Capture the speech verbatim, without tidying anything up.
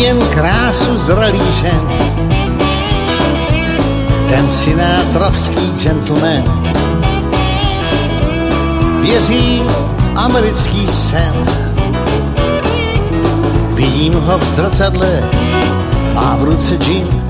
jen krásu zralých žen. Ten sinátrovský gentleman věří v americký sen. Vidím ho v zrcadle, má v ruce džin,